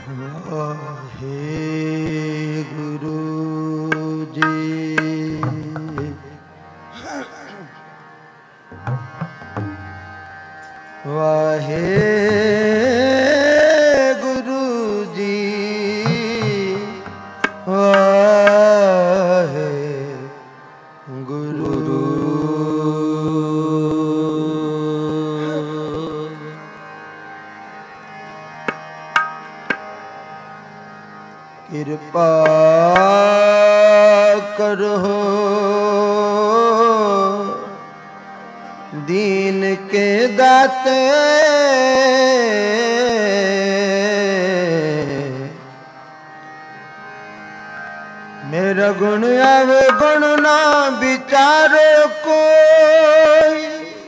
ਵਾਹਿਗੁਰੂ ਜੀ। ਵਾਹਿਗੁਰੂ ਜੀ। ਵਾਹਿਗੁਰੂ। ਕਿਰਪਾ ਕਰੋ दीन के दाते, मेरा गुण आवे गुण ना विचारो कोई,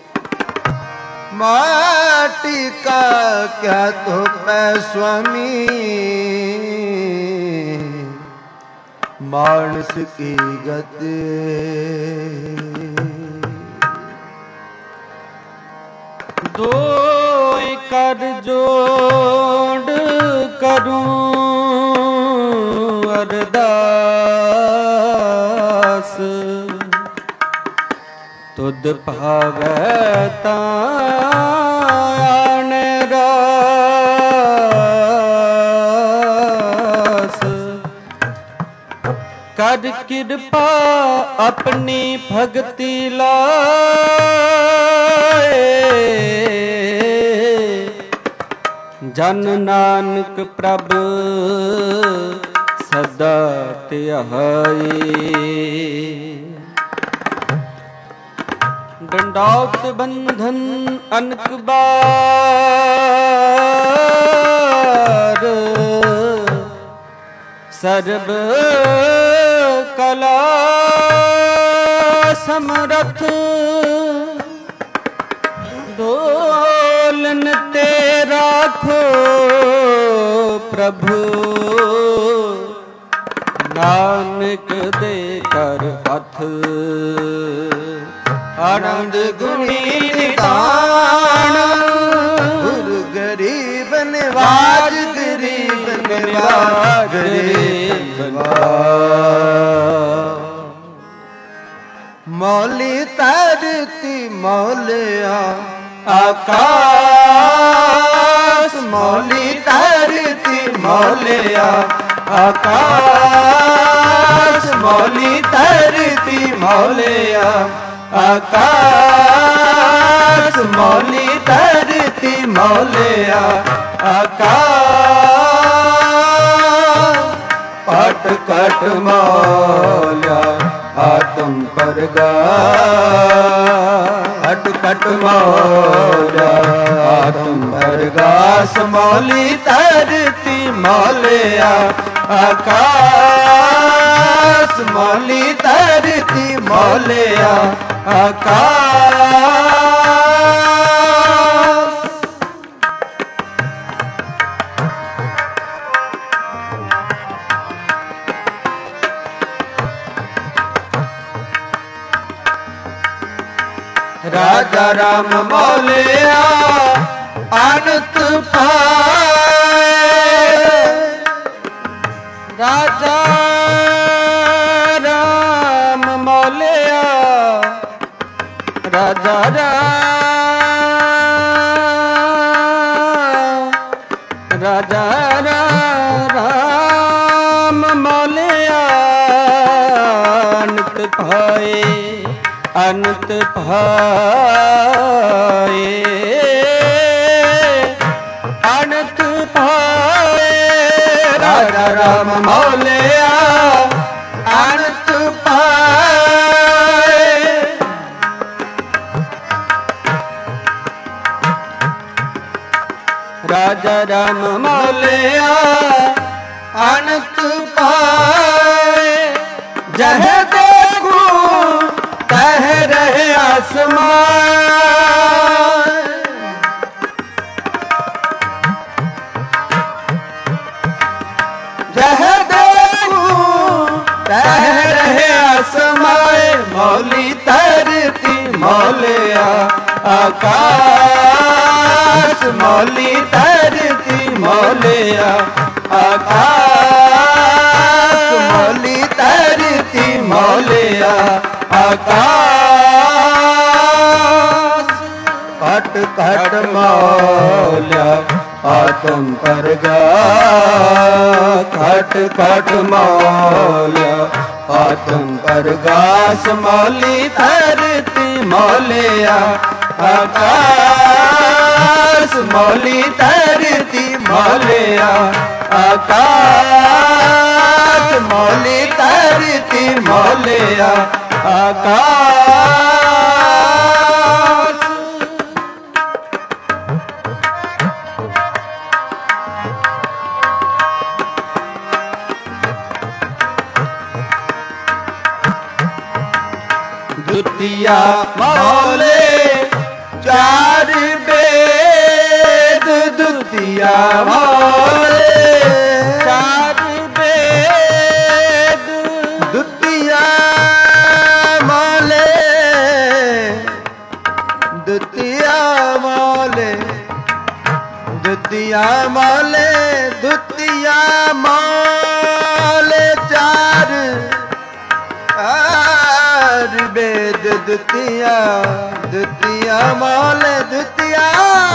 माटी का क्या तो पै स्वामी, मानस की गति। दोय कर जोड़ करूं अरदास, तुद भावै तान रास। कर कृपा अपनी भगति लाए, जन नानक प्रभ सदा ध्याए। दंडौत बंधन अनक बार, सर्व कला समरथ, दोलन ते राखो प्रभु, नानक दे कर हथ। आनंद गुणी निधान, गुरु गरीब निवाज, गरीब निवाज, गरीब निवाज। मौली तरती मौलिया आकाश, मौली तरती मौलिया आकाश, मौली तरती मौलिया आकाश, मौली तरती मौलिया आकाश। पट कट मौलिया आत्म प्रगाश, पट कट मौलिया आत्म प्रगाश। मौली तरती मौलिया आकाश, मौली तरती मौलिया आकाश। राजा राम मौलिया आनत पाए, राजा राम मौलिया, राजा राजा राम मौलिया, अनंत भाए अनंत भाए, अनंत भाए। राजा राम मौलिया अनंत पाए, राजा राम मौलिया अनंत पाए। जह देखूं तह रहे आसमान, जह देखूं तह रहे आसमान। मौली तरती मौलिया आकाश, मौली तरती मौलिया आकाश मौली धरती मौलिया आकाश घट घट मौलिया आत्म प्रगास घट घट मौलिया आत्म प्रगास मौली धरती मौलिया आकाश मौली धरती मौलिया आकाश मौली धरती मौलिया आकाश द्वितीया मौले चार वेद द्वितीया मौले चार वेद द्वितीया मौले द्वितीया मौले द्वितीया मौले द्वितीया मौले चार वेद द्वितीया द्वितीया मौले द्वितीया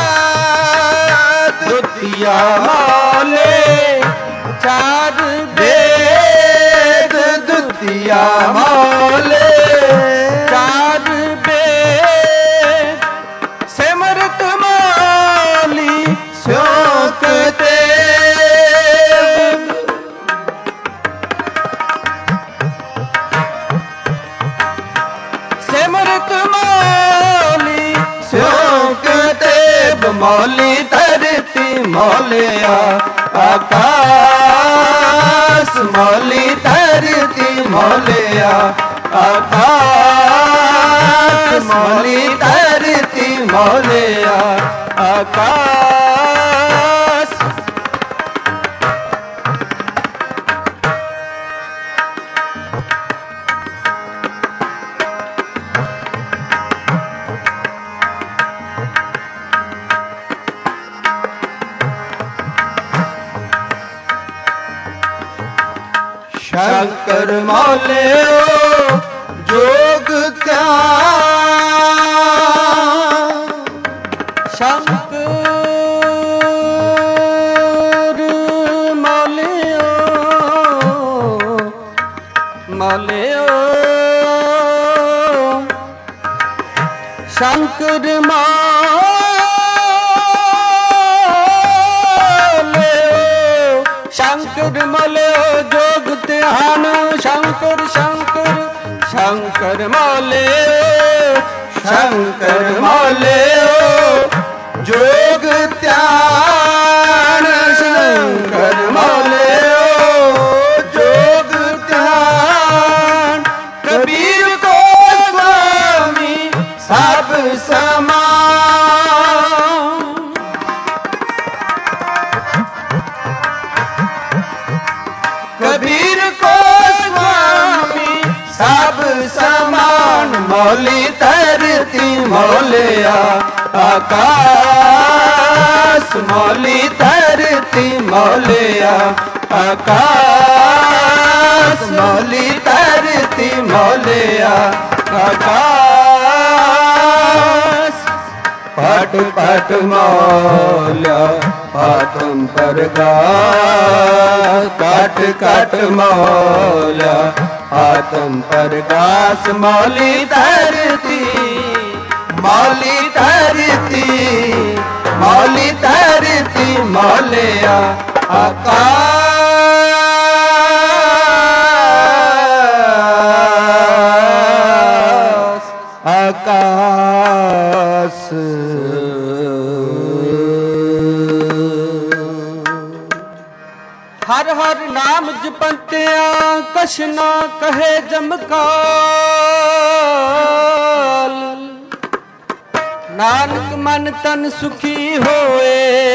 द्वितीया मौले चार वेद द्वितीया मौले चार वेद सिमरत मौली श्योक सिमरत मौली श्योक देव मौली धरती मौलिया आकाश मौली धरती मौलिया आकाश मौली धरती मौलिया आकाश शंकर मौले जोग त्याग शंकर मौलियो मौलियो शंकर मौलियो शंकर मौलियो जोग ध्यान शंकर शंकर शंकर मौलियो शंकर मौले जोग त्याग शंकर मौले जोग त्याग कबीर को स्वामी सब समान कबीर को स्वामी सब समान मौली धरती मौलिया आकाश मौली धरती मौलिया आकाश मौली धरती मौलिया आकाश पट पट मौलिया आत्म प्रगास कट कट मौलिया आत्म प्रकाश मौली धरती मौली धरती मौली धरती मौलिया आकाश आकाश हर हर नाम जपंतिया कछ ना कहे जमकाल नानक मन तन सुखी होए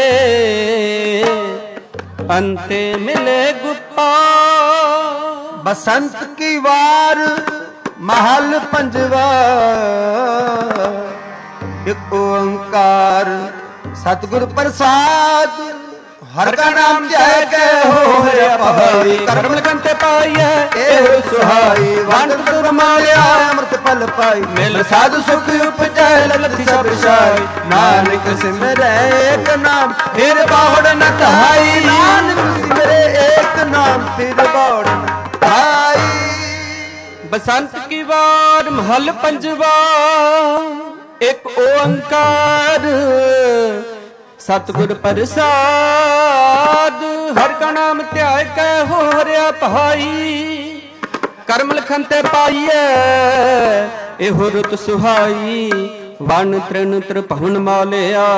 अंते मिले गोपाल। बसंत की वार महल पंजवा एक ओंकार सतगुर प्रसाद हर का नाम जय के हो पहाई कर्म लगन ते पाइए एहो सुहाई वंड तुर मालिया अमृत फल पाई मिल साधु सुख उपजै ललति सब छाई नानक सिमरै एक नाम फिर बाहुड़ न तहाई नानक सिमरै एक नाम फिर बाहुड़ न तहाई। बसंत की वार महल पंजवा एक ओंकार सतगुर प्रसाद हर का नाम ध्याय कै हो हरिया पहाई कर्म लखन ते पाइए एहो रुत सुहाई वन तृण त्रिभुवन मालिया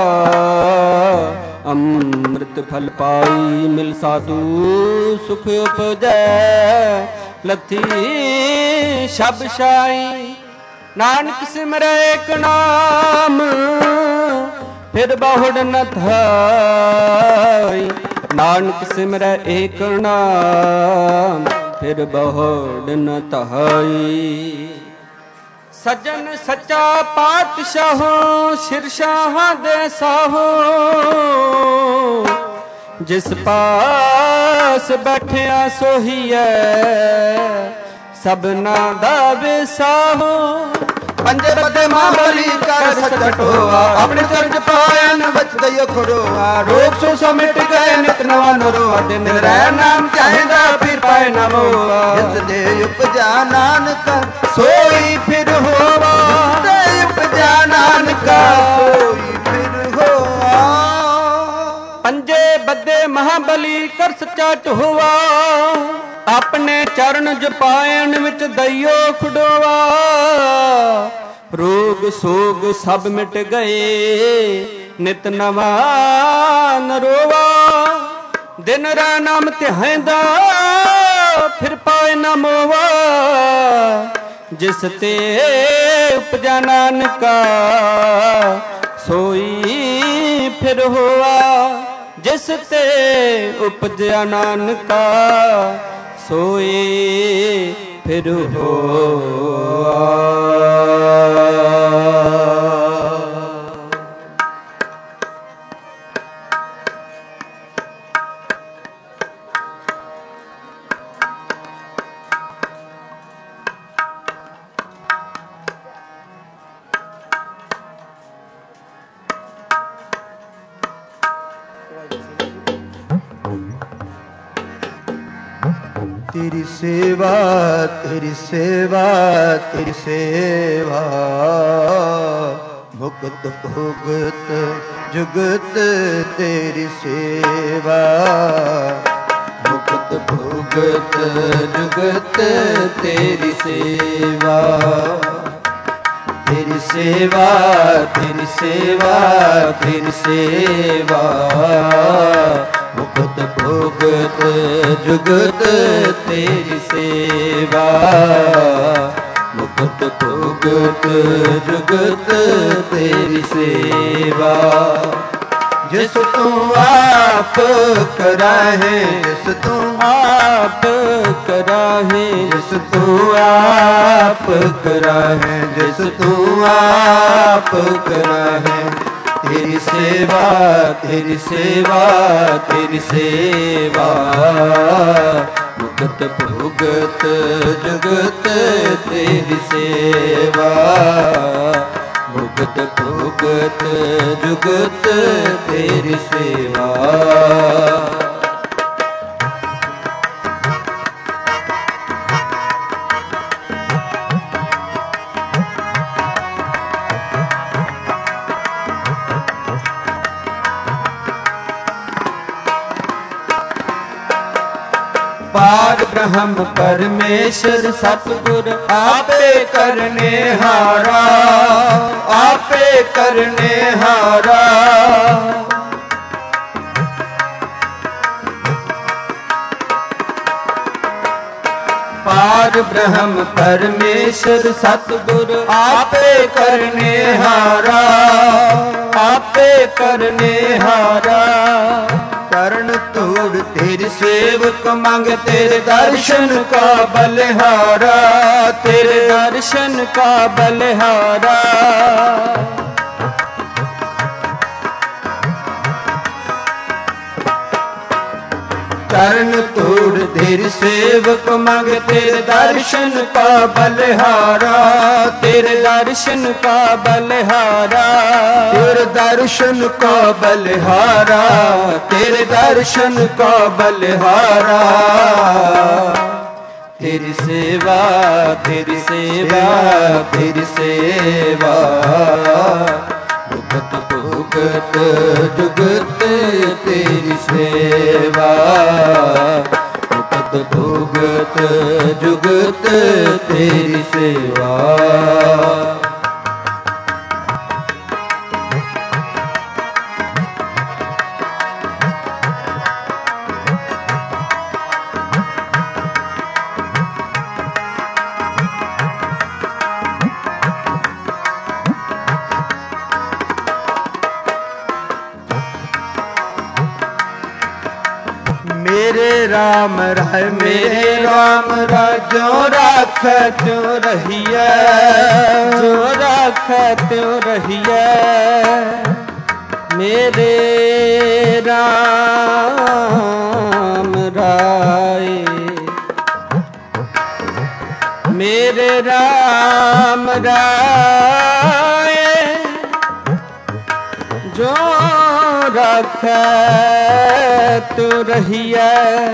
अमृत फल पाई मिल साधु सुख उपजै लथी शब शाई नानक सिमरै एक नाम फिर बाहुड़ न थाई नानक सिमरै एक नाम फिर बाहुड़ न थाई। सज्जन सच्चा पातशाहो शिरशाह दे साहो जिस पास बैठिया सोहीए सबना दा विसाहो पंजे बदे महाबली कर सकट होआ अपने चर्ज पायन बच गयो खड़ोआ रोग सो समिट गए नित नवा नरोआ दिन रह नाम चाहेगा फिर पाए न मोआ जिस दे उपजा नानक सोई फिर होवा जिस दे उपजा नानक सोई फिर होवा। पंजे बदे महाबली कर सचट हुआ अपने चरण जपायन विच दइयो खुडोवा रोग सोग सब मिट गए नित नवा नरोवा दिन रा नाम ध्यायंदा फिर पाए न मोवा जिस ते उपजा नानका सोई फिर होआ जिस ते उपजा नानका सोए फिर होआ। तेरी सेवा तेरी सेवा तेरी सेवा मुक्त भुगत जुगत तेरी सेवा मुक्त भुगत जुगत तेरी सेवा तेरी सेवा तेरी सेवा तेरी सेवा मुक्त भुगत जुगत तेरी सेवा मुक्त भुगत जुगत तेरी सेवा जिस तू आप कराहे जिस तू आप कराहे जिस तू आप कराहे जिस तू आप कराहे तेरी सेवा तेरी सेवा तेरी सेवा मुक्त भुगत जुगत तेरी सेवा मुक्त भुगत जुगत तेरी सेवा। पार ब्रह्म परमेश्वर सतगुर आपे करने हारा आपे करने हारा पार ब्रह्म परमेश्वर सतगुर आपे करने हारा आपे करने हारा करण तोड़ तेरे सेवक मांग तेरे दर्शन का बलिहारा तेरे दर्शन का बलिहारा चरण तोड़ धीर सेवक मांग तेरे दर्शन का बलिहारा, तेरे दर्शन का बलिहारा, तेरे दर्शन का बलिहारा, तेरे दर्शन का बलिहारा। तेरी सेवा तेरी सेवा तेरी सेवा, भुगत भुगत जुगत तेरी सेवा, भुगत भुगत जुगत तेरी सेवा। मेरे राम राय मेरे राम राय, जो राख त्यों रहिए, जो राख त्यों रहिए। मेरे राम राय, मेरे राम राय, जो राखै तू रहिए,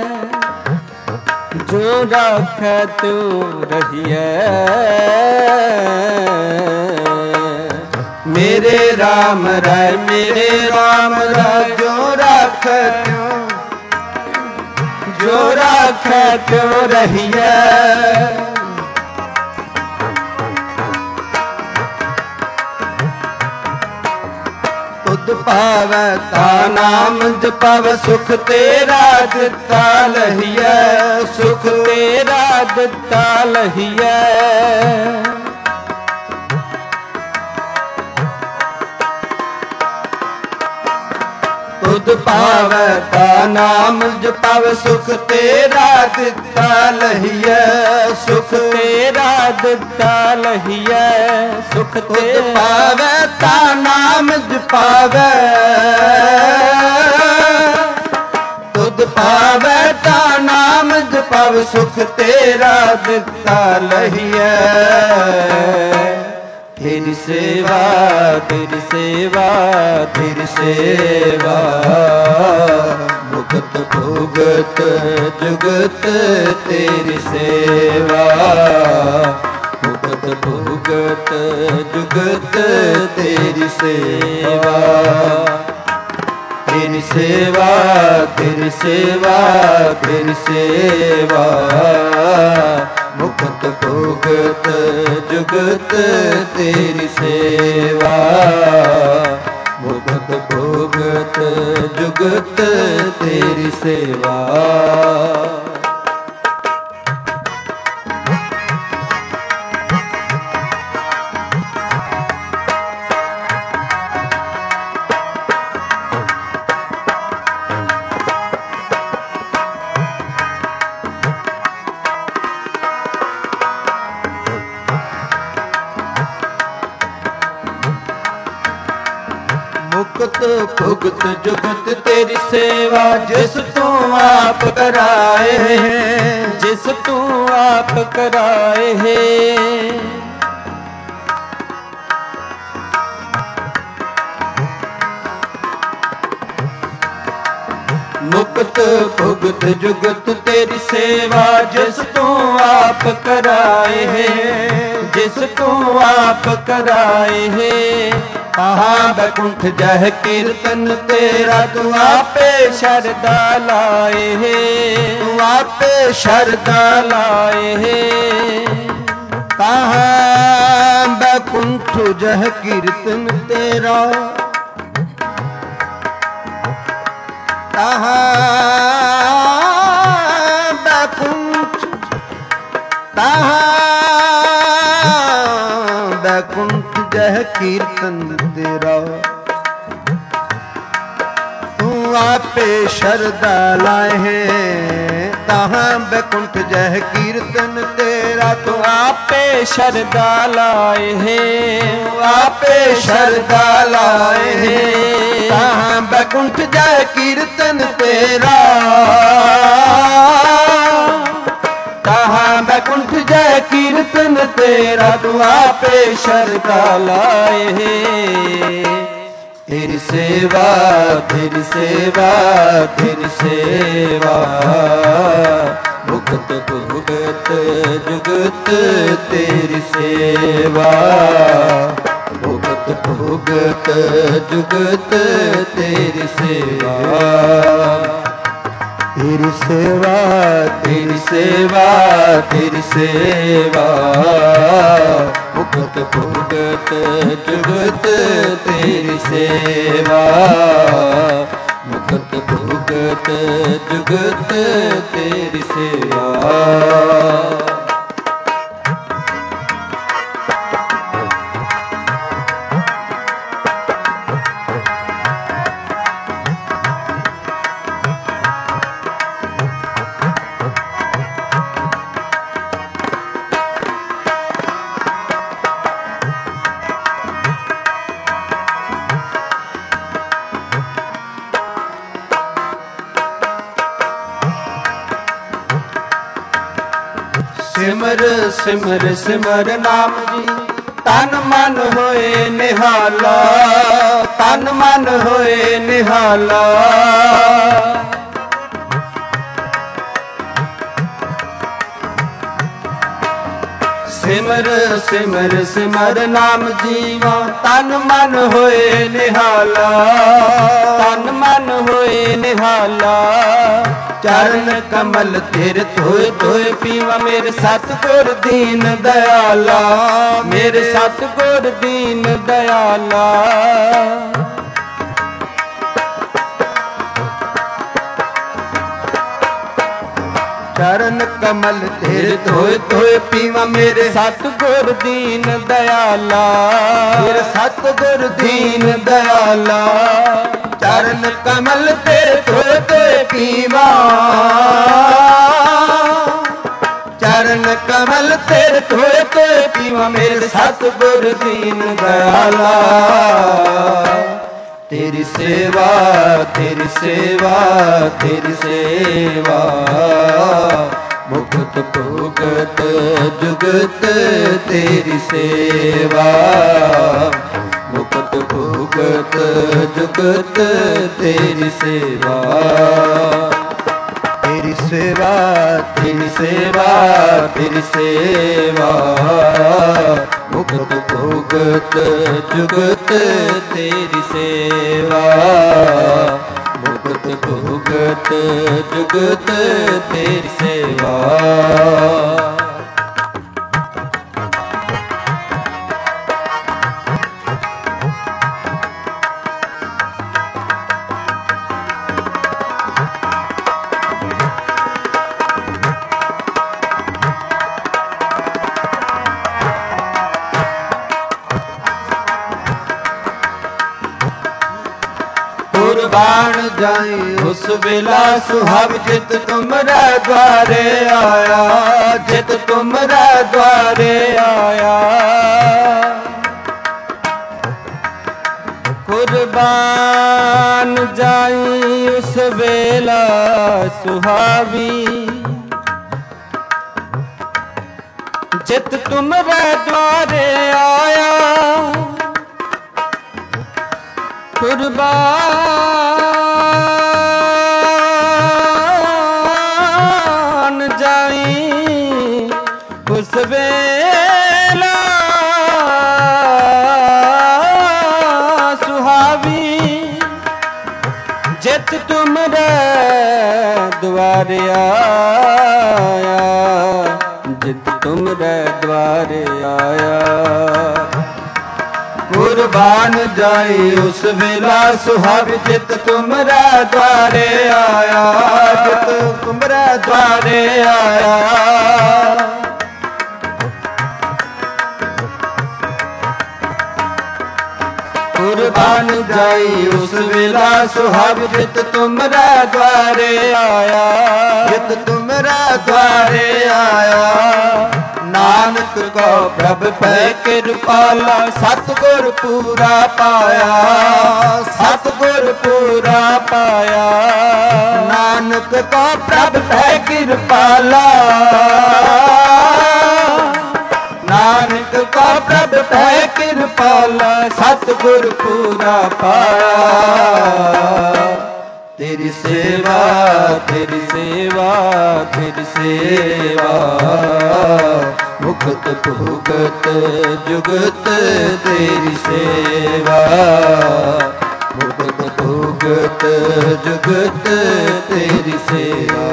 जो राखै तू रहिए। मेरे राम राय मेरे राम राय, जो राख त्यों, जो राख त्यों रहिए। तुध पावै ता नाम जपावै, सुख तेरा दिता लहिए, सुख तेरा दिता लहिए। तुध पावै ता नाम जपावै, सुख तेरा दिता लहिए, सुख तेरा दिता लहिए। सुख तुध पावै ता नाम जपावै, तुध पावै ता नाम जपावै, सुख तेरा दिता लहिए। तेरी सेवा तेरी सेवा तेरी सेवा, भुगत भुगत जुगत तेरी सेवा, भुगत भुगत जुगत तेरी सेवा। तेरी सेवा तेरी सेवा तेरी सेवा, भुगत भुगत जुगत तेरी सेवा, भुगत भुगत जुगत तेरी सेवा। मुक्त भुगत जुगत तेरी सेवा, जिस तू आप कराए हैं, जिस तू आप कराए है। मुक्त भुगत जुगत तेरी सेवा, जिस तू आप कराए हैं, जिस तू आप कराए है। कहाँ बैकुंठ जह कीर्तन तेरा, तू आपे शरदा लाए है, तू आपे शरदा लाए है। कहाँ बैकुंठ जह कीर्तन तेरा, कहाँ बैकुंठ, कहाँ बैकुंठ जह कीर्तन तेरा, तू आपे शरदा लाए हैं। ताहां बैकुंठ जय कीर्तन तेरा। तू आपे शरदा लाए है, आपे शरदा लाए है, ताहां बैकुंठ जय कीर्तन तेरा। ताहां बैकुंठ जय कीर्तन तेरा, तू आपे शरदा लाए है। तेरी सेवा तेरी सेवा तेरी सेवा, मुक्त भुगत जुगत तेरी सेवा। मुक्त भुगत जुगत तेरी सेवा। तेरी सेवा तेरी सेवा तेरी सेवा, मुक्त भुगत जुगत तेरी सेवा। मुक्त भुगत जुगत तेरी सेवा। सिमर सिमर सिमर नाम जी, तन मन होए निहाला। तन मन होए निहाला। सिमर सिमर सिमर नाम जीवा, तन मन होए निहाला। तन मन होए निहाला। चरण कमल तेरे धोए धोए पीवा, मेरे सतगुर दीन दयाला। मेरे सतगुर दीन दयाला। चरण कमल तेरे धोए धोए पीवा, मेरे सतगुर दीन दयाला। मेरे सतगुर दीन दयाला। चरण कमल तेरे धोए धोए पीवा। चरण कमल तेरे धोए धोए पीवा, मेरे सतगुर दीन दयाला। तेरी सेवा तेरी सेवा तेरी सेवा, मुक्त भुगत जुगत तेरी सेवा। मुक्त भुगत जुगत तेरी सेवा। तेरी सेवा तेरी सेवा तेरी सेवा, मुक्त भुगत जुगत तेरी सेवा। मुक्त भुगत जुगत तेरी सेवा। कुर्बान जाई उस बेला सुहाग, जित तुमरे द्वारे आया। जित तुमरे द्वारे आया। कुर्बान जाई उस बेला सुहावी, जित तुमरे द्वारे आया। कुर्बान जाई उस बेला सुहावी, जित तुमरे द्वारे आया। जित तुमरे द्वारे आया। कुर्बान जाई उस बेला सुहाग, जित तुमरे द्वारे आया। जित तुमरे द्वारे आया। कुर्बान जाई उस बेला सुहाग, जित तुमरे द्वारे आया। जित तुम सिमरा द्वारे आया। नानक को प्रभ पै कृपाला सतगुर पूरा पाया। सतगुर पूरा पाया। नानक को प्रभ पै कृपाला। नानक को प्रभ पै कृपाला सतगुर पूरा पाया। तेरी सेवा तेरी सेवा तेरी सेवा मुक्त भुगत जुगत तेरी सेवा। मुक्त भुगत जुगत तेरी सेवा।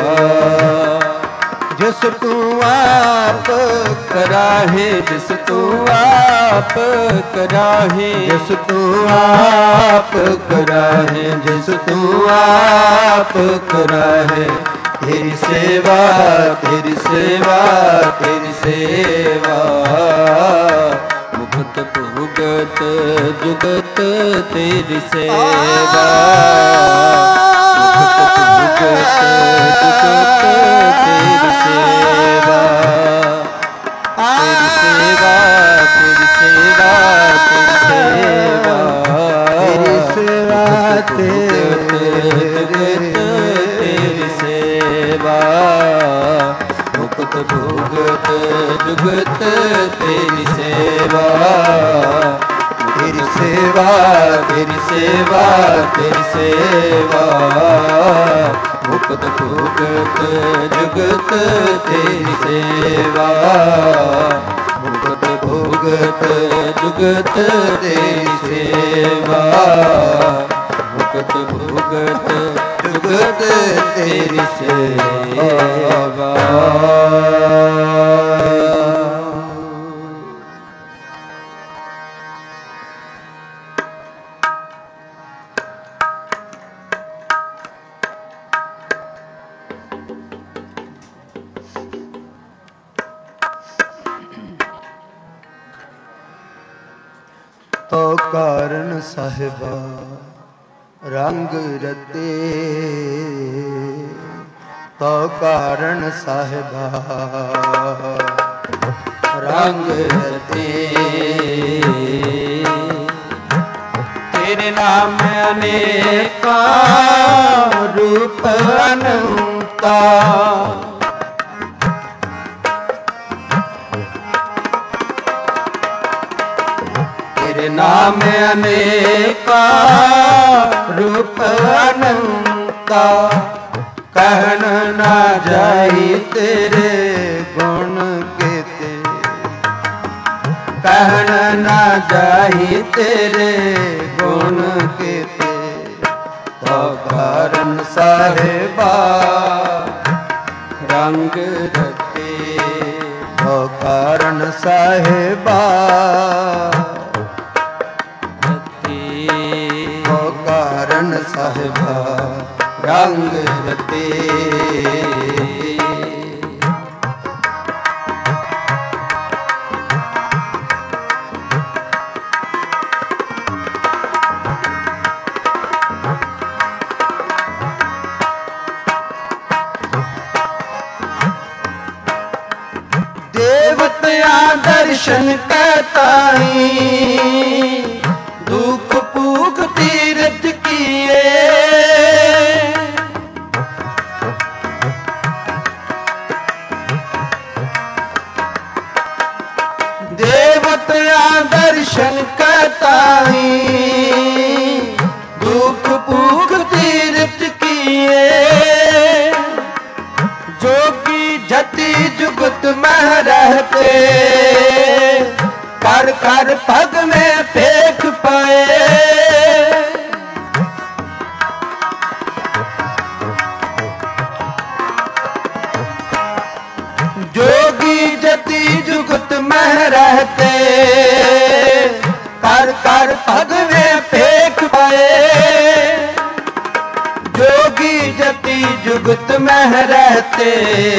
जिस तू आप कराहे जिस तू आप कराहे जिस तू आप कराहे जिस तू आप कराहे। तेरी सेवा तेरी सेवा तेरी सेवा मुक्त भुगत जुगत तेरी सेवा। मुक्त भुगत जुगत तेरी सेवा। तेरी सेवा तेरी सेवा तेरी सेवा तेरी सेवा तेरी सेवा। मुक्त भुगत जुगत तेरी सेवा। तेरी सेवा तेरी सेवा तेरी सेवा मुक्त भुगत जुगत तेरी सेवा। मुक्त भुगत जुगत तेरी सेवा। मुक्त भुगत जुगत तेरी सेवा। तो कारण साहिबा रंग रते। तो कारण साहिबा रंग रते। तेरे नाम अनेका रूप अनंता। तेरे नाम अनेका रूप अनंता। कहन ना जाई तेरे गुण केते। कहन ना जाई तेरे गुण केते। तो कारण साहिबा रंग रते। तो कारण साहिबा कारण साहिबा रंग रते। देवतया दर्शन करताई दुख पूग तीर्थ किए। देवतया दर्शन करताई दुख पूग तीर्थ किए। जोगी जति जुगत में रहते कर कर पग में फेंक पाए। जोगी जति जुगत में रहते कर कर पग में फेंक पाए। जोगी जति जुगत में रहते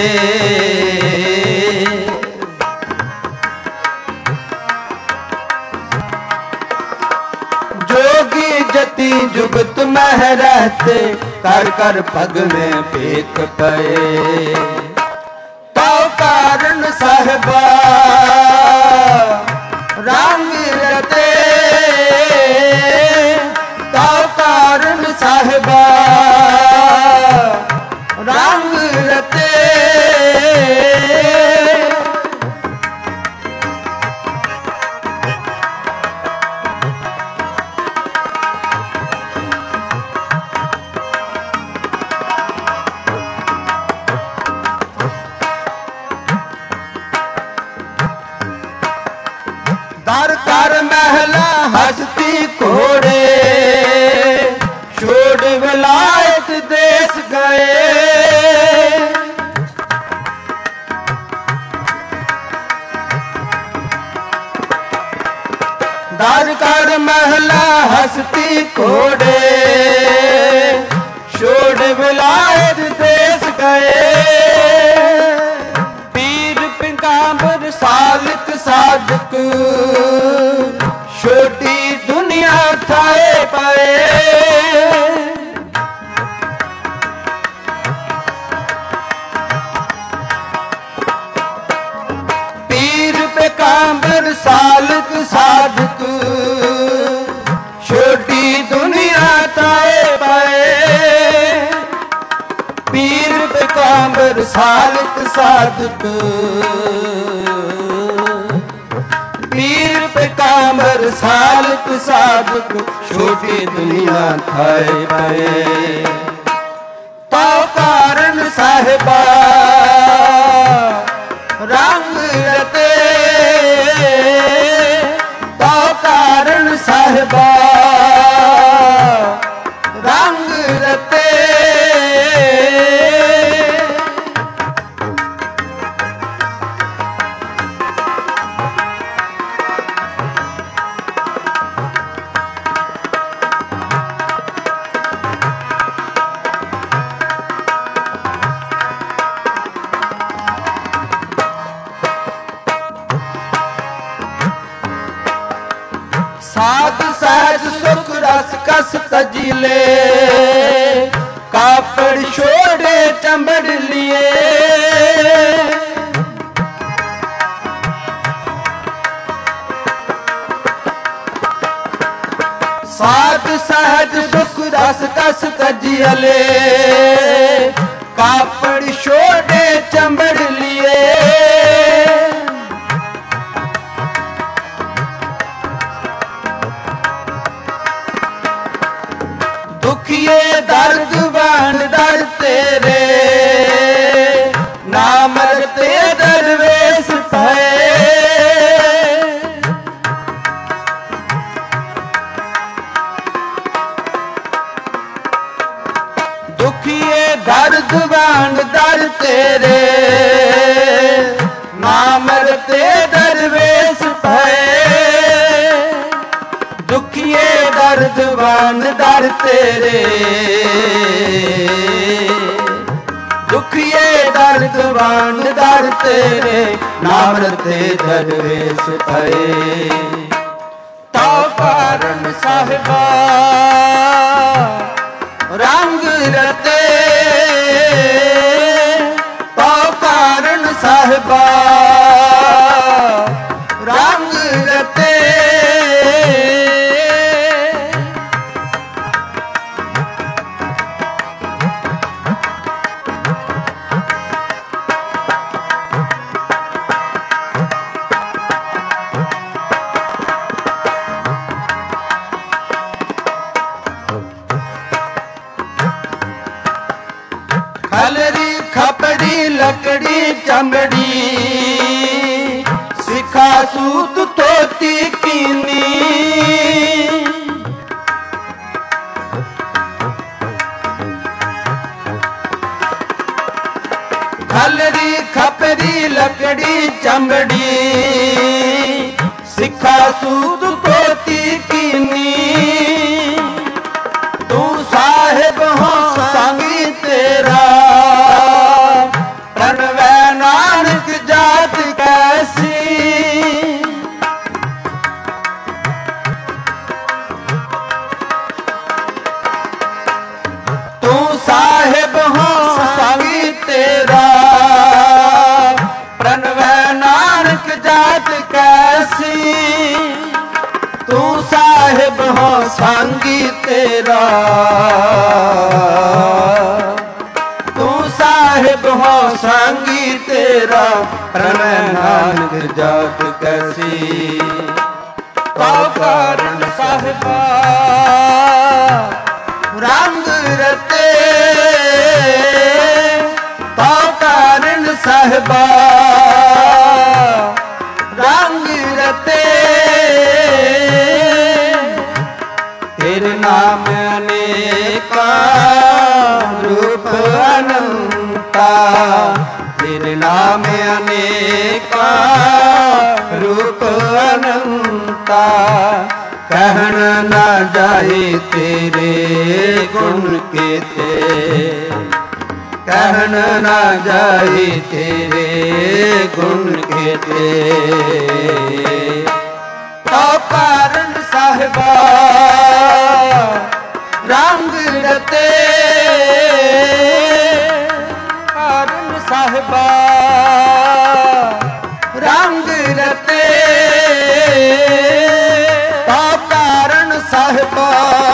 जोगी जति जुगत में रहते कर कर पग में फेंक पाए। ਸਾਹਿਬਾ ਰੰਗ ਰਤੇ ਤਉ ਕਾਰਨ ਸਾਹਿਬਾ ਰੰਗ ਰਤੇ ਦਰ ਕਰ ਮਹਿਲਾ ਹਸਤੀ ਘੋੜੇ ਛੋੜ ਵਿਲਾਇਤ ਦੇਸ ਗਏ ਦਰ ਕਰ ਮਹਿਲਾ ਹਸਤੀ ਘੋੜੇ ਛੋੜ ਵਿਲਾਇਤ ਦੇਸ ਗਏ ਪੀਰ ਪਿੰਗਾਂਬਰ ਸਾਲਕ ਸਾਧਕ ਛੋਟੀ ਦੁਨੀਆ ਥਾਏ ਪਾਏ ਪੀਰ ਪਿੰਗਾਂਬਰ ਸਾਲਕ ਸਾਧਕ ਛੋਟੀ ਦੁਨੀਆ ਥਾਏ ਪਾਏ ਪੀਰ ਪਿੰਗਾਂਬਰ ਸਾਲਕ ਸਾਧਕ ਪੀਰ ਪਿੰਗਾਂਬਰ ਸਾਲਕ ਸਾਧਕ ਛੋਟੀ ਦੁਨੀਆ ਥਾਏ ਪਏ ਤਉ ਕਾਰਨ ਸਾਹਿਬਾ ਰੰਗ ਰਤੇ ਤਉ ਕਾਰਨ ਸਾਹਿਬਾ ਰੰਗ ਰਤੇ ਸਾਧ ਸਹਿਜ ਸੁਖ ਰਸ ਕਸ ਤਜੀਲੇ ਕਾਪੜ ਛੋੜੇ ਚੰਬੜ ਲਿਏ ਸਾਧ ਸਹਿਜ ਸੁਖ ਰਸ ਕਸ ਤਜੀਲੇ ਕਾਪੜ ਛੋੜੇ ਚੰਬੜ ਲਿਏ ਦੁਖੀਏ ਦਰਦ ਵੰਡ ਦਰ ਤੇਰੇ ਨਾਮ ਰਤੇ ਦਰਵੇਸ਼ ਭਏ ਦੁਖੀਏ ਦਰਦ ਵੰਡ ਦਰ ਤੇਰੇ ਨਾਮ ਰਤੇ ਦਰਵੇਸ਼ ਭਏ ਦੁਖੀਏ ਦਰਦ ਵੰਡ ਦਰ ਤੇਰੇ ਦੁਖੀਏ ਦਰਦ ਵੰਡ ਦਰ ਤੇਰੇ ਨਾਮ ਰਤੇ ਦਰਵੇਸ਼ ਭਏ ਤਉ ਕਾਰਨ ਸਾਹਿਬਾ ਰੰਗ ਰਤੇ ਤਉ ਕਾਰਨ ਸਾਹਿਬਾ ਰੰਗ ਰਤੇ ਖਲਰੀ ਖਪੜੀ ਲਕੜੀ ਚਮੜੀ ਸਿਖਾ ਸੂਤ ਧੋਤੀ ਕੀਨੀ ਖਲਰੀ ਖਪੜੀ ਲਕੜੀ ਚਮੜੀ ਸਿਖਾ ਸੂਤ ਧੋਤੀ ਕੀਨੀ ਤੂੰ ਸਾਹਿਬ ਹੋ ਸੰਗੀ ਤੇਰਾ ਪ੍ਰਣਵੈ ਨਾਨਕ ਜਾਤ ਕੈਸੀ ਤੂੰ ਸਾਹਿਬ ਹੋ ਸੰਗੀ ਤੇਰਾ ਪ੍ਰਣਵੈ जात कैसी, तू साहिब हो सांगी तेरा, तू साहिब हो सांगी तेरा, प्रणय नानक जात कैसी। तो कारण साहिबा रंग रते, तो कारण साहिबा रंग रते, तेरे नाम अनेका रूप अनंता, तेरे नाम अनेका रूप अनंता, कहन न जाए तेरे गुण केते, कहन न जाए तेरे गुण केते। तो कारण साहिबा रंग रते, कारण साहिबा रंग रते, तो कारण साहिबा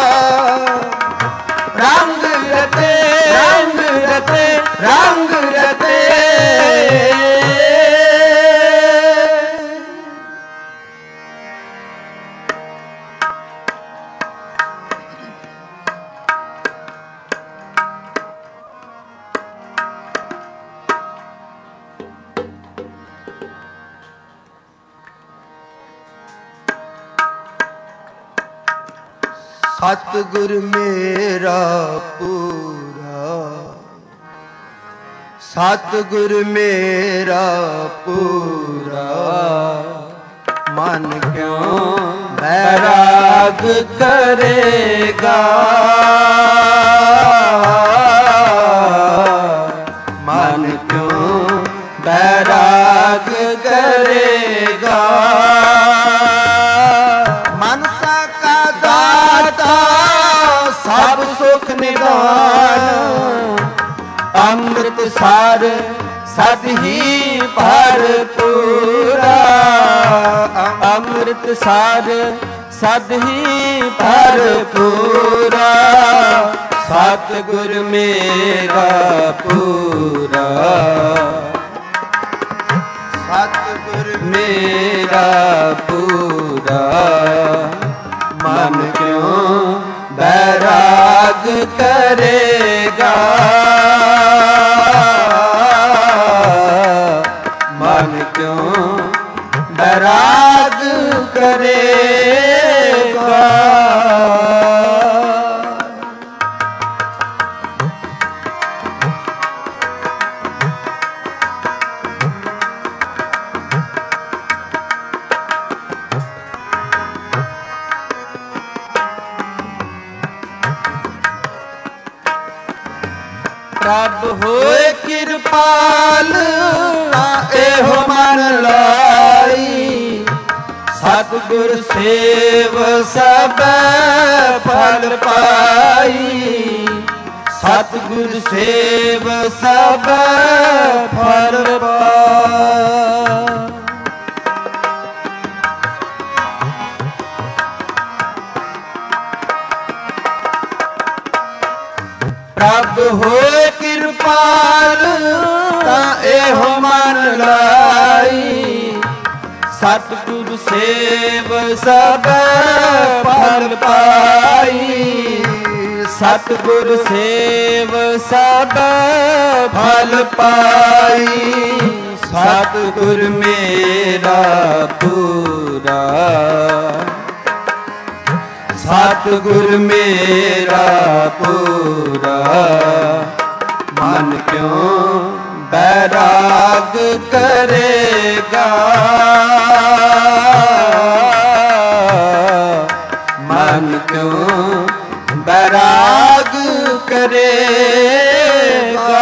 रंग रते, रंग रते, रंग रते। सतगुर मेरा पूरा, सतगुर मेरा पूरा, मन क्यों बैराग करेगा, मन क्यों बैराग करेगा। मनसा का दाता सब सुख निदान, अमृत सार सद ही भरपूरा, अमृत सार सद ही भरपूरा, सतगुर मेरा पूरा, सतगुर मेरा पूरा, मन क्यों बैराग करेगा, मन क्यों बैराग करेगा। प्रभ होए कृपाल एहो मन लाई, सतगुर सेव सब फल पाई, सतगुर सेव सब फल पाई। प्रभ होए कृपाल एहो मन लाई, सतगुर सेव सब फल पाई, सतगुर सेव सब फल पाई, सतगुर मेरा पूरा, सतगुर मेरा पूरा, मन क्यों बैराग करेगा, मन क्यों बैराग करेगा।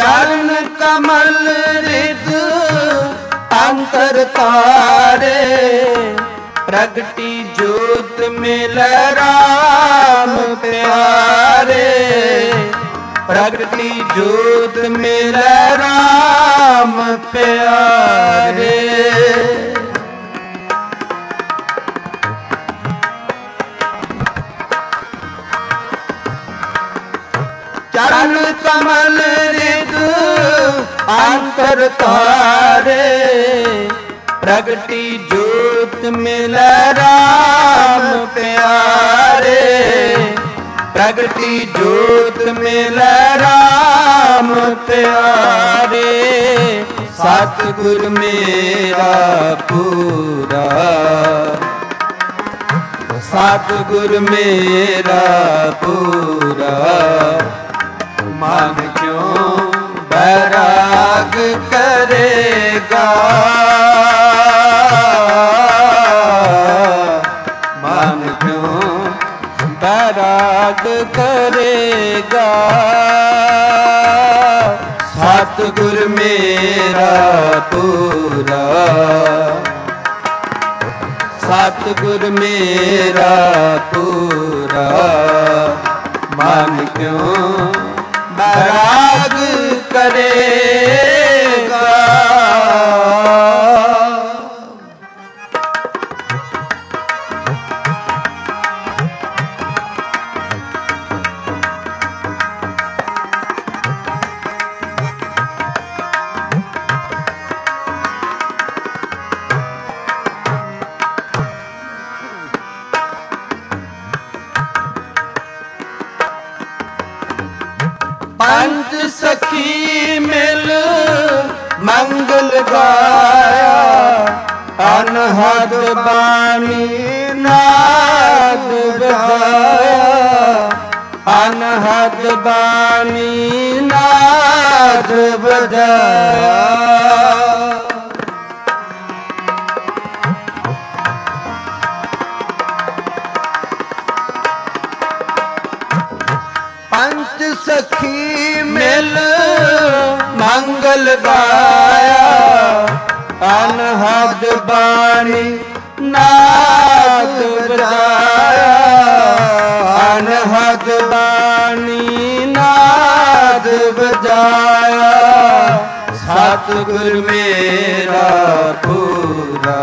चरण कमल रिद अंतर तारे, प्रगटी जोत मिल राम प्यारे, प्रगटी जोत मिल राम प्यारे। चरण कमल रिद अंतर तारे, प्रगटी जोत मिल राम प्यारे, प्रगटी जोत मिल राम प्यारे। सतगुर मेरा पूरा, सतगुर मेरा पूरा, मन क्यों बैराग करेगा, मन क्यों बैराग करेगा। सतगुर मेरा पूरा, सतगुर मेरा पूरा, मन क्यों बैराग करेगा। पंच सखी मिल मंगल गाया, अनहद बानी नाद बजाया, अनहद बानी नाद बजाया। पंच सखी मिल मंगल गाया, अनहद बानी नाद बजाया, अनहद बानी नाद बजाया। सतगुर मेरा पूरा,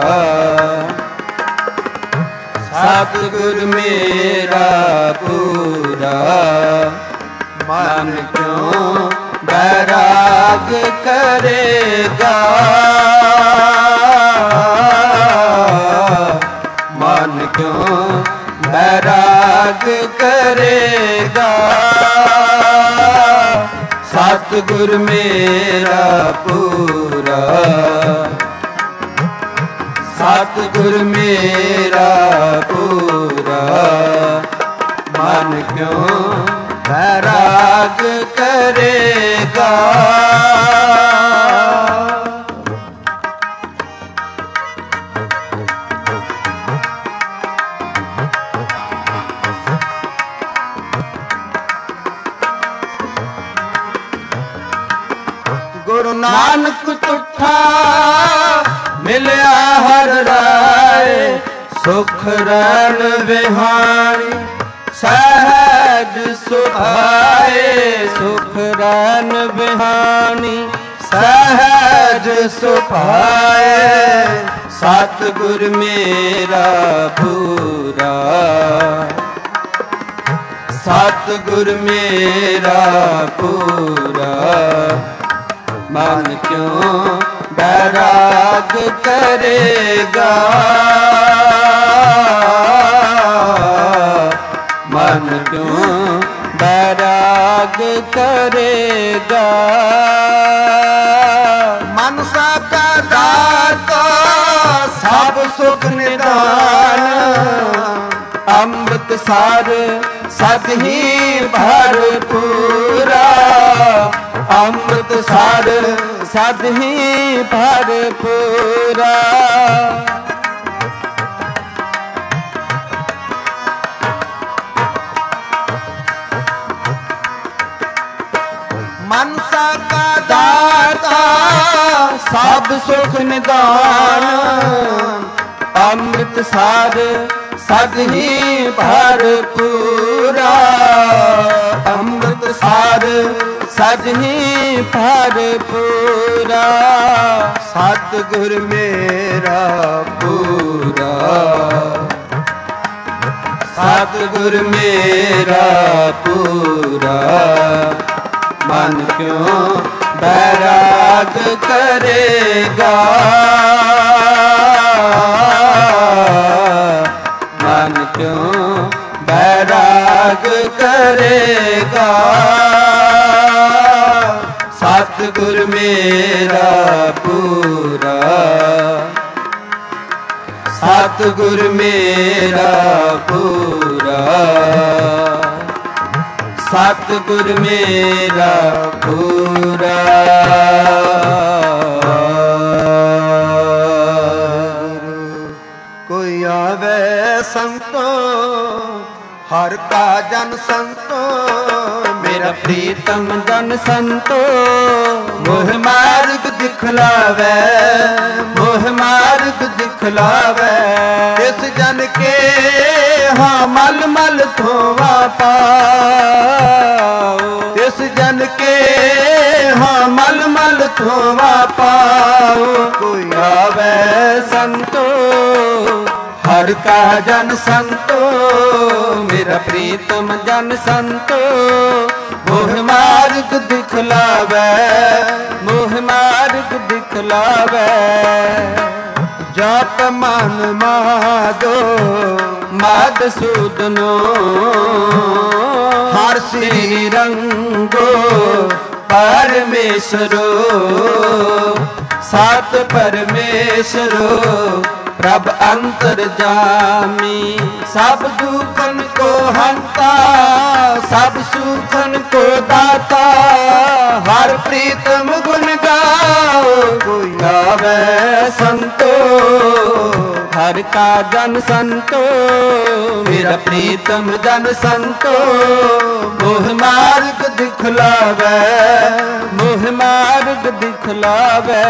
सतगुर मेरा पूरा, मन क्यों बैराग करेगा, मन क्यों बैराग करेगा। सतगुर मेरा पूरा, सतगुर मेरा पूरा, मन क्यों बैराग करेगा। गुरु नानक तुठा मिलिया हर राय, सुख रैन विहाणी सहज सुभाए, सुख रैन विहाणी सहज सुभाए। सतगुर मेरा पूरा, सतगुर मेरा पूरा, मन क्यों बैराग करेगा, मन क्यों बैराग करेगा। मनसा का दाता सब सुख निदान, अमृत सार सद ही भरपूरा, अमृत सार सद ही भरपूरा। मनसा का ਸਭ ਸੁਖ ਨਿਦਾਨ। ਅੰਮ੍ਰਿਤ ਸਾਰ ਸਦ ਹੀ ਭਰਪੂਰਾ, ਅੰਮ੍ਰਿਤ ਸਾਰ ਸਦ ਹੀ ਭਰਪੂਰਾ। ਸਤਿਗੁਰ ਮੇਰਾ ਪੂਰਾ, ਸਤਿਗੁਰ ਮੇਰਾ ਪੂਰਾ। ਮਨ ਕਿਉ ਬੈਰਾਗ ਕਰੇਗਾ, ਮਨ ਕਿਉ ਬੈਰਾਗ ਕਰੇਗਾ। ਸਤਿਗੁਰ ਮੇਰਾ ਪੂਰਾ, ਸਤਿਗੁਰ ਮੇਰਾ ਪੂਰਾ, ਸਤਿਗੁਰ ਮੇਰਾ ਪੂਰਾ। ਕੋਈ ਆਵੇ ਸੰਤੋ ਹਰ ਕਾ ਜਨ ਸੰਤੋ, ਮੇਰਾ ਪ੍ਰੀਤਮ ਜਨ ਸੰਤੋ। ਮੋਹ ਮਾਰਗ ਦਿਖਲਾਵੇ, ਮੋਹ ਮਾਰਗ ਦਿਖਲਾਵੇ। ਇਸ ਜਨ ਕੇ ਹਾਂ ਮਲ ਮਲ ਧੋਵਾ ਪਾਓ, ਇਸ ਜਨ ਕੇ ਹਾਂ ਮਲ ਮਲ ਧੋਵਾ ਪਾਓ। ਕੋਈ ਆਵੇ ਸੰਤੋ ਹਰ ਕਾ ਜਨ ਸੰਤੋ, ਮੇਰਾ ਪ੍ਰੀਤਮ ਜਨ ਸੰਤੋ। ਮੋਹ ਮਾਰਗ ਦਿਖਲਾਵੇ, ਮੋਹ ਮਾਰਗ ਦਿਖਲਾਵੇ। ਜਪ ਮਨ ਮਾਦੋ ਮਧੂਸੂਦਨੋ, ਹਰ ਸ੍ਰੀ ਰੰਗੋ ਪਰਮੇਸ਼ਰੋ। ਸਤ ਪਰਮੇਸ਼ਰੋ ਪ੍ਰਭ ਅੰਤਰ ਜਾਮੀ। ਸਭ ਦੁਖਨ ਕੋ ਹੰਤਾ, ਸਭ ਸੁਖਨ ਕੋ ਦਾਤਾ। ਹਰ ਪ੍ਰੀਤਮ ਗੁਣ ਗਾਓ, ਕੋਈ ਗਾਵੇ ਸੰਤੋ। ਹਰ ਕਾ ਜਨ ਸੰਤੋ, ਮੇਰਾ ਪ੍ਰੀਤਮ ਜਨ ਸੰਤੋ। ਮੋਹ ਮਾਰਗ ਦਿਖਲਾਵੇ, ਮੋਹ ਮਾਰਗ ਦਿਖਲਾਵੇ।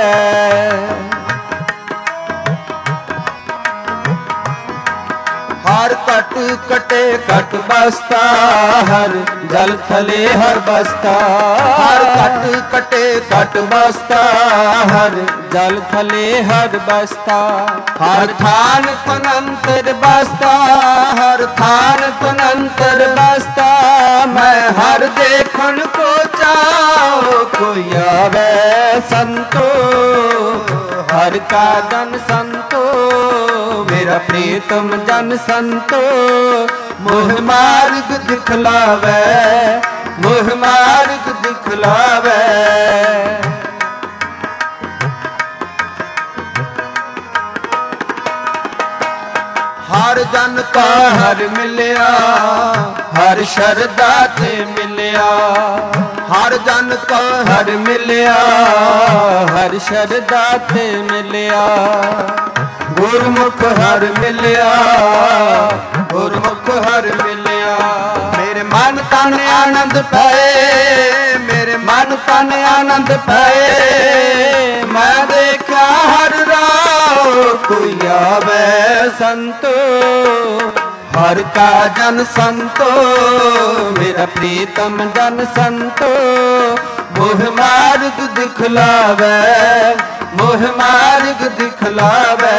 ਹਰ ਘਟ ਕਟੇ ਘਟ ਬਸਤਾ, ਹਰ ਜਲ ਥਲੇ ਹਰ ਬਸਤਾ। ਹਰ ਘਟ ਕਟੇ ਘਟ ਬਸਤਾ, ਹਰ ਜਲ ਥਲੇ ਹਰ ਬਸਤਾ। ਹਰ ਥਾਨ ਤਨੰਤਰ ਬਸਤਾ, ਹਰ ਥਾਨ ਤਨੰਤਰ ਬਸਤਾ। ਮੈਂ ਹਰ ਦੇਖਣ ਕੋ ਚਾਉ, ਕੋਈ ਆਵੇ ਸੰਤੋ। ਹਰ ਕਾ ਜਨ ਸੰਤੋ, ਮੇਰਾ ਪ੍ਰੀਤਮ ਜਨ ਸੰਤੋ। ਮੋਹ ਮਾਰਗ ਦਿਖਲਾਵੇ, ਮੋਹ ਮਾਰਗ ਦਿਖਲਾਵੇ। ਹਰ ਜਨ ਕਾ ਹਰ ਮਿਲਿਆ, ਹਰ ਸ਼ਰਧਾ ਤੇ ਮਿਲਿਆ। ਹਰ ਜਨ ਕਾ ਹਰ ਮਿਲਿਆ, ਹਰ ਸ਼ਰਧਾ ਤੇ ਮਿਲਿਆ। ਗੁਰਮੁਖ ਹਰ ਮਿਲਿਆ, ਗੁਰਮੁਖ ਹਰ ਮਿਲਿਆ। ਮੇਰੇ ਮਨ ਤਨ ਆਨੰਦ ਪਏ, ਮੇਰੇ ਮਨ ਤਨ ਆਨੰਦ ਪਏ। ਮੈਂ ਦੇਖਿਆ ਹਰ ਰਾਹ, ਕੋਈ ਆਵੇ ਸੰਤੋ। ਹਰ ਕਾ ਜਨ ਸੰਤੋ, ਮੇਰਾ ਪ੍ਰੀਤਮ ਜਨ ਸੰਤੋ। ਮੋਹ ਮਾਰਗ ਦਿਖਲਾਵੇ, ਮੋਹ ਮਾਰਗ ਦਿਖਲਾਵੇ।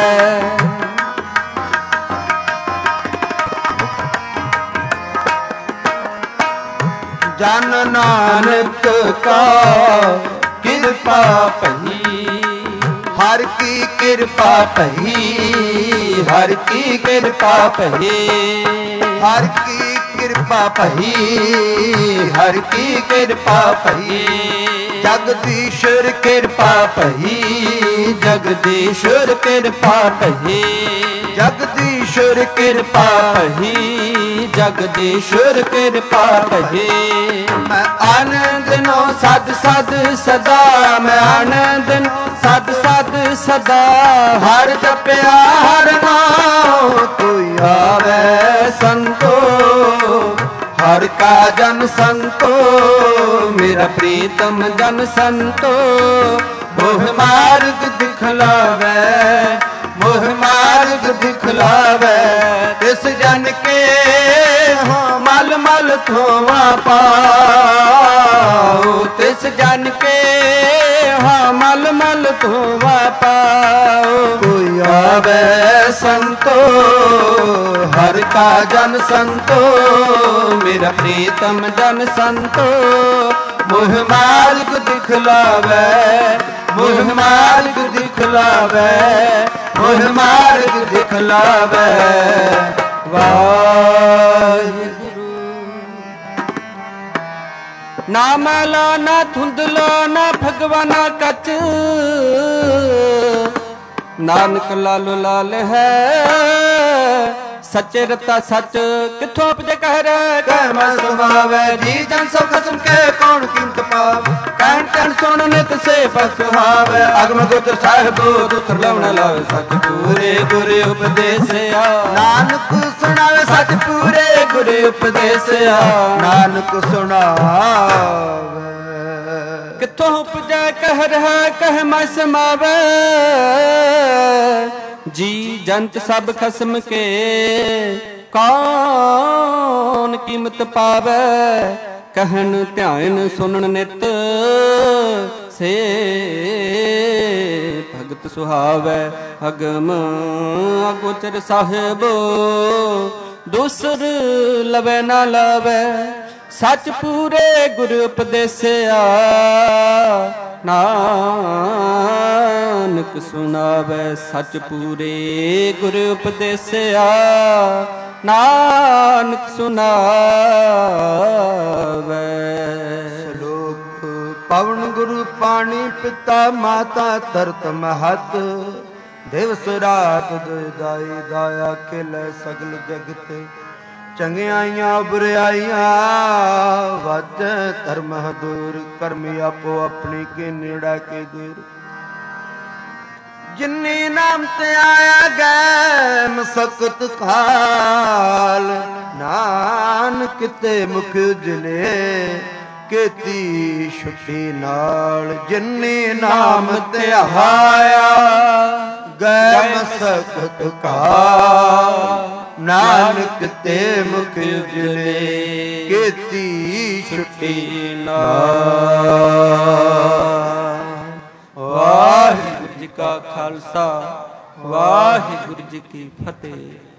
ਜਨ ਨਾਨਕ ਕਾ ਕਿਰਪਾ ਭਈ, ਹਰ ਕੀ ਕਿਰਪਾ ਭਈ, ਹਰ ਕੀ ਕਿਰਪਾ ਭਈ। ਹਰ ਕੀ ਕਿਰਪਾ ਭਈ, ਹਰ ਕੀ ਕਿਰਪਾ ਭਈ। ਜਗਦੀਸ਼ਰ ਕਿਰਪਾ ਭਈ, ਜਗਦੀਸ਼ਰ ਕਿਰਪਾ ਭਈ। ਜਗਦੀਸ਼ਰ ਕਿਰਪਾ ਭਈ, ਜਗਦੀਸ਼ਰ ਕਿਰਪਾ ਭਈ। ਮੈਂ ਆਨੰਦ ਨੋ ਸਦ ਸਦ ਸਦਾ, ਮੈਂ ਆਨੰਦ ਨੋ ਸਦ ਸਦ ਸਦਾ। ਹਰ ਜਪਿਆ ਹਰ ਨਾਮ, ਕੋਈ ਆਵੇ ਸੰਤੋ। ਹਰ ਕਾ ਜਨ ਸੰਤੋ, ਮੇਰਾ ਪ੍ਰੀਤਮ ਜਨ ਸੰਤੋ। ਮੋਹ ਮਾਰਗ ਦਿਖਲਾਵੇ ਮੋਹ ਮਾਰਗ ਦਿਖਲਾਵੇ ਤਿਸ ਜਨ ਕੇ ਹਾਂ ਮਲ ਮਲ ਧੋਵਾ ਪਾਉ ਤਿਸ ਜਨ ਕੇ ਹਾਂ ਮਲ ਮਲ ਧੋਵਾ ਪਾਉ ਕੋਈ ਆਵੇ ਸੰਤੋ ਹਰ ਕਾ ਜਨ ਸੰਤੋ ਮੇਰਾ ਪ੍ਰੀਤਮ ਜਨ ਸੰਤੋ ਮੋਹ ਮਾਰਗ ਦਿਖਲਾਵੇ ਮੋਹ ਮਾਰਗ ਦਿਖਲਾਵੇ ਮੋਹ ਮਾਰਗ ਦਿਖਲਾਵੇ ਵਾਹਿਗੁਰੂ ਨਾ ਮੈਲਾ ਨਾ ਧੁੰਦਲਾ ਨਾ ਭਗਵਾਨਾ ਕੱਚ ਨਾਨਕ ਲਾਲੋ ਲਾਲ ਹੈ ਸੱਚੇ ਰਤਾ ਸੱਚ ਕਿੱਥੋਂ ਉਪਜੇ ਕਹਿ ਕਹਿ ਮੈਂ ਸੁਭਾਵੇ ਜੀ ਜਨ ਸਭ ਖਸਮ ਕੇ ਕੌਣ ਕੀਮਤ ਪਾਵੇ ਕਹਿਣ ਕਹਿਣ ਸੁਣ ਨਿਤ ਸੇ ਪਸਹਾਵੇ ਅਗਮ ਗੋਚਰ ਸਾਹਿਬ ਦੁਸਰ ਲਵਣ ਲਾਵੇ ਸੱਚ ਪੂਰੇ ਗੁਰੇ ਉਪਦੇਸਿਆ ਨਾਨਕ ਸੁਣਾਵੇ ਸੱਚ ਪੂਰੇ ਗੁਰੇ ਉਪਦੇਸਿਆ ਨਾਨਕ ਸੁਣਾਵੇ ਕਿੱਥੋਂ ਉਪਜੈ ਕਹਿ ਰਹਾ ਕਹਿ ਮੈਂ ਸਮਾਵੇ ਜੀ ਜੰਤ ਸਭ ਖਸਮ ਕੇ ਕੌਣ ਕੀਮਤ ਪਾਵੇ ਕਹਿਣ ਧਿਆਨ ਸੁਣਨ ਨਿਤ ਸੇ ਭਗਤ ਸੁਹਾਵੇ ਅਗਮ ਅਗੋਚਰ ਸਾਹਿਬ ਦੂਸਰ ਲਵੇ ਨਾ ਲਵੇ ਸੱਚ ਪੂਰੇ ਗੁਰ ਉਪਦੇਸਿਆ ਨਾਨਕ ਸੁਣਾਵੇ ਸੱਚ ਪੂਰੇ ਗੁਰ ਉਪਦੇਸਿਆ ਨਾਨਕ ਸੁਣਾਵੇ ਸ਼ਲੋਕ ਪਵਨ ਗੁਰੂ ਪਾਣੀ ਪਿਤਾ ਮਾਤਾ ਤਰਤ ਮਹਤ ਦਿਵਸ ਰਾਤ ਦਾਈ ਦਾਇਆ ਖਿਲੇ ਸਗਲ ਜਗਤ ਚੰਗਿਆਈਆਂ ਬੁਰਾਈਆਂ ਵੱਜ ਧਰਮ ਦੂਰ ਕਰਮੀ ਆਪੋ ਆਪਣੀ ਕੇ ਨੇੜਾ ਕੇ ਦੂਰ ਜਿਨ੍ਹੀ ਨਾਮ ਤੇ ਆਇਆ ਗੈ ਮਸਕਤ ਕਾਲ ਨਾਨਕ ਤੇ ਮੁਖ ਉਜਲੇ ਕੀਤੀ ਛੁੱਟੀ ਨਾਲ ਜਿਨ੍ਹੀ ਨਾਮ ਤੇ ਆਇਆ ਗੈ ਮਸਕਤ ਕਾਲ ਨਾਨਕ ਤੇ ਮੁਖ ਉਜਲੇ ਕੀਤੀ ਛੁੱਟੀ ਨਾਲ ਵਾਹਿਗੁਰੂ ਜੀ ਕਾ ਖਾਲਸਾ ਵਾਹਿਗੁਰੂ ਜੀ ਕੀ ਫਤਿਹ।